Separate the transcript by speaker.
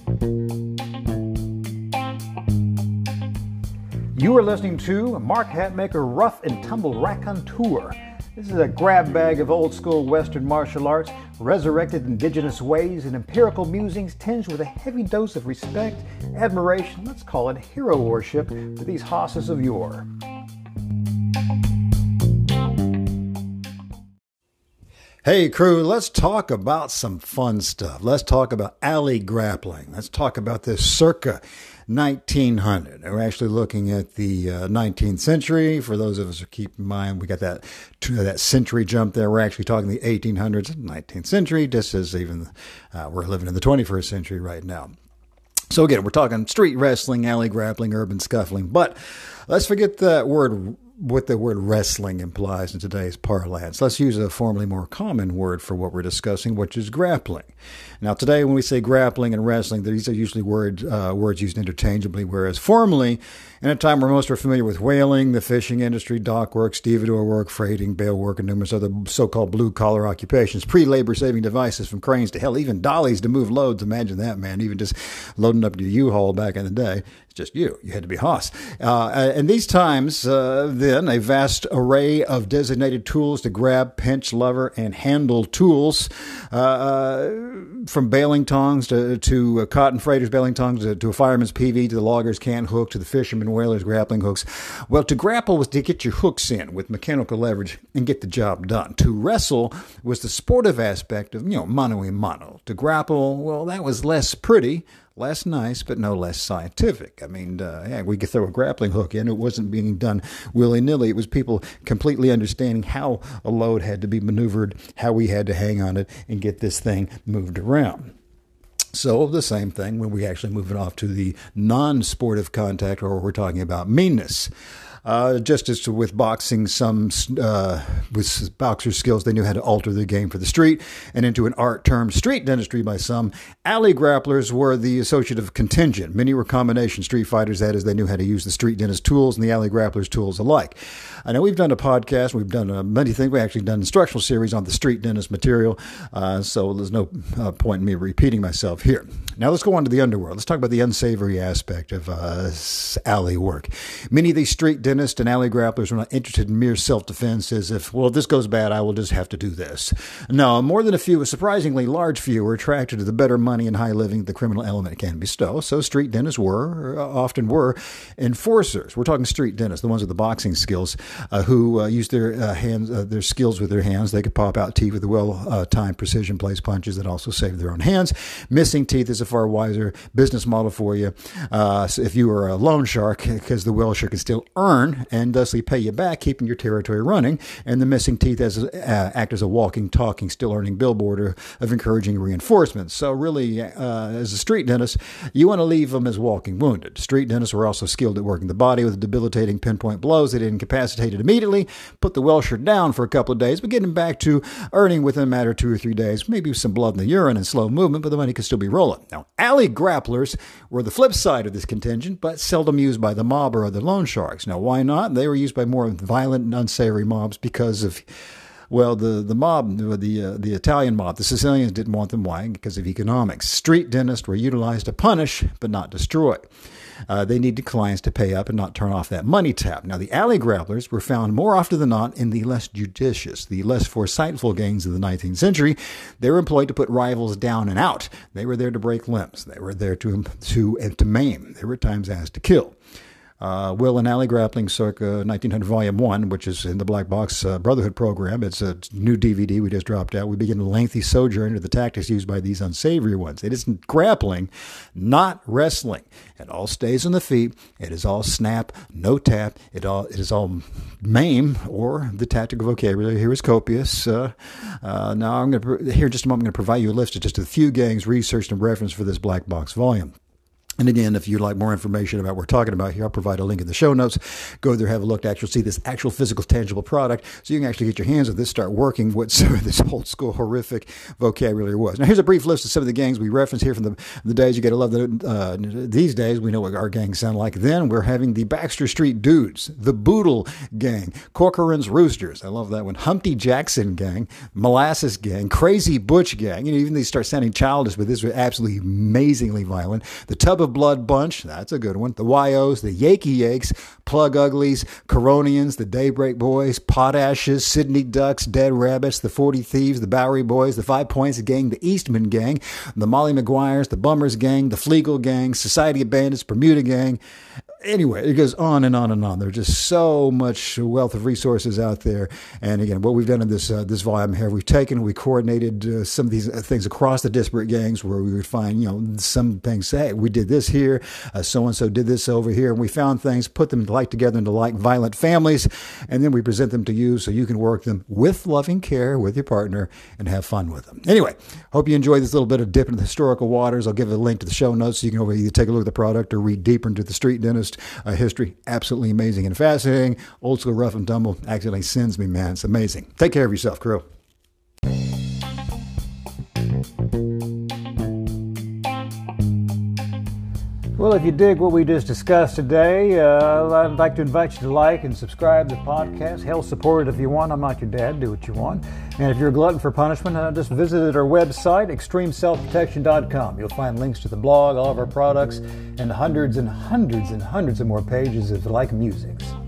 Speaker 1: You are listening to Mark Hatmaker Rough and Tumble Raconteur. This is a grab bag of old school Western martial arts, resurrected indigenous ways, and empirical musings tinged with a heavy dose of respect, admiration, let's call it hero worship, for these hosses of yore. Hey crew, let's talk about some fun stuff. Let's talk about alley grappling. Let's talk about this circa 1900. We're actually looking at the 19th century. For those of us who keep in mind, we got that century jump there. We're actually talking the 1800s, 19th century, just as even we're living in the 21st century right now. So again, we're talking street wrestling, alley grappling, urban scuffling. But let's forget that word, what the word wrestling implies in today's parlance. Let's use a formerly more common word for what we're discussing, which is grappling. Now, today, when we say grappling and wrestling, these are usually words used interchangeably, whereas formerly, in a time where most were familiar with whaling, the fishing industry, dock work, stevedore work, freighting, bale work, and numerous other so-called blue-collar occupations, pre-labor-saving devices from cranes to hell, even dollies to move loads. Imagine that, man, even just loading up your U-Haul back in the day. It's just you. You had to be Hoss. In these times, then, a vast array of designated tools to grab, pinch, lever, and handle tools, from baling tongs to cotton freighters' baling tongs to a fireman's PV to the logger's can hook to the fisherman whaler's grappling hooks. Well, to grapple was to get your hooks in with mechanical leverage and get the job done. To wrestle was the sportive aspect of, mano a mano. To grapple, well, that was less pretty, less nice, but no less scientific. I mean, we could throw a grappling hook in. It wasn't being done willy-nilly. It was people completely understanding how a load had to be maneuvered, how we had to hang on it and get this thing moved around. So the same thing when we actually move it off to the non-sportive contact, or we're talking about meanness. Just as with boxing, with boxer skills, they knew how to alter the game for the street and into an art termed street dentistry by some. Alley grapplers were the associative contingent. Many were combination street fighters, that is, they knew how to use the street dentist tools and the alley grapplers tools alike. I know we've done a podcast, we've done many things, we've actually done an instructional series on the street dentist material, so there's no point in me repeating myself here. Now let's go on to the underworld. Let's talk about the unsavory aspect of alley work. Many of these street dentists and alley grapplers were not interested in mere self-defense, as if, well, if this goes bad, I will just have to do this. No, more than a few, a surprisingly large few, were attracted to the better money and high living the criminal element can bestow. So street dentists often were enforcers. We're talking street dentists, the ones with the boxing skills, who used their hands, their skills with their hands. They could pop out teeth with the well-timed precision place punches that also saved their own hands. Missing teeth is a far wiser business model for you. So if you are a loan shark, because the whale shark can still earn and thusly pay you back, keeping your territory running, and the missing teeth act as a walking, talking, still earning billboard of encouraging reinforcements. So really, as a street dentist, you want to leave them as walking wounded. Street dentists were also skilled at working the body with debilitating pinpoint blows that incapacitated immediately, put the welsher down for a couple of days, but get him back to earning within a matter of 2 or 3 days, maybe some blood in the urine and slow movement, but the money could still be rolling. Now, alley grapplers were the flip side of this contingent, but seldom used by the mob or other loan sharks. Now, why not? They were used by more violent and unsavory mobs because of, well, the mob, the Italian mob, the Sicilians didn't want them. Why? Because of economics. Street dentists were utilized to punish, but not destroy. They needed clients to pay up and not turn off that money tap. Now, the alley grapplers were found more often than not in the less judicious, the less foresightful gangs of the 19th century. They were employed to put rivals down and out. They were there to break limbs. They were there to maim. They were at times asked to kill. Will and Alley Grappling circa 1900 Volume 1, which is in the Black Box Brotherhood program. It's a new DVD we just dropped out. We begin a lengthy sojourn into the tactics used by these unsavory ones. It isn't grappling, not wrestling. It all stays on the feet. It is all snap, no tap. It is all maim, or the tactical vocabulary here is copious. Now, I'm going to, here in just a moment, I'm going to provide you a list of just a few gangs researched and referenced for this Black Box volume. And again, if you'd like more information about what we're talking about here, I'll provide a link in the show notes. Go there, have a look to actually see this actual physical, tangible product so you can actually get your hands on this, start working what some of this old school horrific vocabulary was. Now, here's a brief list of some of the gangs we reference here from the days. You got to love these days. We know what our gangs sound like. Then we're having the Baxter Street Dudes, the Boodle Gang, Corcoran's Roosters. I love that one. Humpty Jackson Gang, Molasses Gang, Crazy Butch Gang. You know, even these start sounding childish, but this was absolutely amazingly violent. The Tub of Blood Bunch, that's a good one. The YOs, the Yakey Yakes, Plug Uglies, Coronians, the Daybreak Boys, Potashes, Sydney Ducks, Dead Rabbits, the 40 Thieves, the Bowery Boys, the 5 Points Gang, the Eastman Gang, the Molly Maguires, the Bummers Gang, the Fleagle Gang, Society of Bandits, Bermuda Gang. Anyway, it goes on and on and on. There's just so much wealth of resources out there. And again, what we've done in this volume here, we coordinated some of these things across the disparate gangs where we would find, some things say, hey, we did this here, so-and-so did this over here. And we found things, put them together into violent families, and then we present them to you so you can work them with loving care with your partner and have fun with them. Anyway, hope you enjoyed this little bit of dip into the historical waters. I'll give a link to the show notes so you can either take a look at the product or read deeper into the Street Dentist history. Absolutely amazing and fascinating. Old school rough and tumble accidentally sends me, man. It's amazing. Take care of yourself, crew. Well, if you dig what we just discussed today, I'd like to invite you to like and subscribe to the podcast. Hell, support it if you want. I'm not your dad. Do what you want. And if you're a glutton for punishment, just visit our website, extremeselfprotection.com. You'll find links to the blog, all of our products, and hundreds and hundreds and hundreds of more pages if you like music.